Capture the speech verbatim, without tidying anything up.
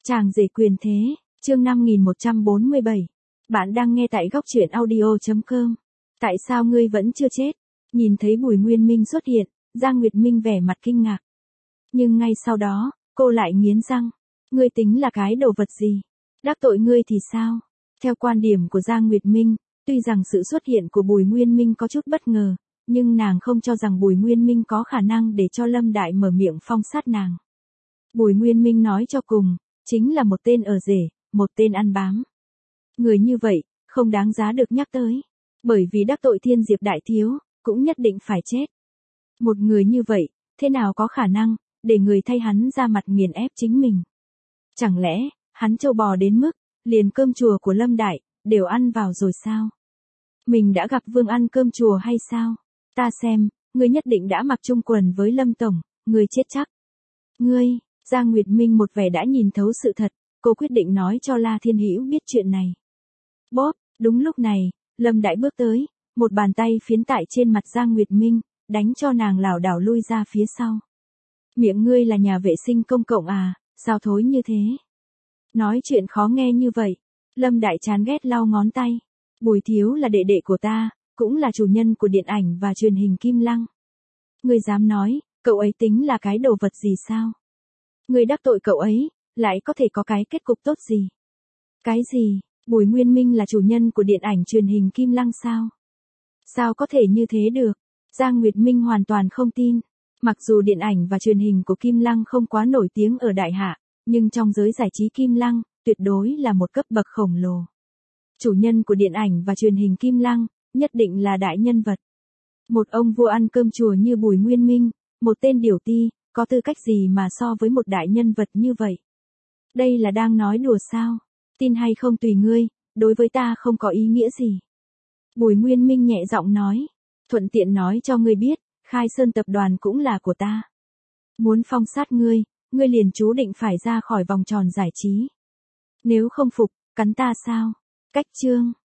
Chàng rể quyền thế, chương năm nghìn một trăm bốn mươi bảy. Bạn đang nghe tại góc truyện audio chấm com. Tại sao ngươi vẫn chưa chết? Nhìn thấy Bùi Nguyên Minh xuất hiện, Giang Nguyệt Minh vẻ mặt kinh ngạc. Nhưng ngay sau đó, cô lại nghiến răng. Ngươi tính là cái đồ vật gì? Đắc tội ngươi thì sao? Theo quan điểm của Giang Nguyệt Minh, tuy rằng sự xuất hiện của Bùi Nguyên Minh có chút bất ngờ, nhưng nàng không cho rằng Bùi Nguyên Minh có khả năng để cho Lâm Đại mở miệng phong sát nàng. Bùi Nguyên Minh nói cho cùng, chính là một tên ở rể, một tên ăn bám. Người như vậy, không đáng giá được nhắc tới. Bởi vì đắc tội Thiên Diệp đại thiếu, cũng nhất định phải chết. Một người như vậy, thế nào có khả năng, để người thay hắn ra mặt nghiền ép chính mình? Chẳng lẽ, hắn trâu bò đến mức, liền cơm chùa của Lâm Đại, đều ăn vào rồi sao? Mình đã gặp Vương ăn cơm chùa hay sao? Ta xem, ngươi nhất định đã mặc chung quần với Lâm Tổng, ngươi chết chắc. Ngươi, Giang Nguyệt Minh một vẻ đã nhìn thấu sự thật, cô quyết định nói cho La Thiên Hữu biết chuyện này. Bóp, đúng lúc này, Lâm Đại bước tới, một bàn tay phiến tại trên mặt Giang Nguyệt Minh, đánh cho nàng lảo đảo lui ra phía sau. Miệng ngươi là nhà vệ sinh công cộng à, sao thối như thế? Nói chuyện khó nghe như vậy, Lâm Đại chán ghét lau ngón tay. Bùi Thiếu là đệ đệ của ta, cũng là chủ nhân của điện ảnh và truyền hình Kim Lăng. Ngươi dám nói, cậu ấy tính là cái đồ vật gì sao? Ngươi đắc tội cậu ấy, lại có thể có cái kết cục tốt gì? Cái gì? Bùi Nguyên Minh là chủ nhân của điện ảnh truyền hình Kim Lăng sao? Sao có thể như thế được? Giang Nguyệt Minh hoàn toàn không tin. Mặc dù điện ảnh và truyền hình của Kim Lăng không quá nổi tiếng ở Đại Hạ, nhưng trong giới giải trí Kim Lăng, tuyệt đối là một cấp bậc khổng lồ. Chủ nhân của điện ảnh và truyền hình Kim Lăng, nhất định là đại nhân vật. Một ông vua ăn cơm chùa như Bùi Nguyên Minh, một tên điểu ti, có tư cách gì mà so với một đại nhân vật như vậy? Đây là đang nói đùa sao? Tin hay không tùy ngươi, đối với ta không có ý nghĩa gì. Bùi Nguyên Minh nhẹ giọng nói, thuận tiện nói cho ngươi biết, Khai Sơn tập đoàn cũng là của ta. Muốn phong sát ngươi, ngươi liền chú định phải ra khỏi vòng tròn giải trí. Nếu không phục, cắn ta sao? Cách chương.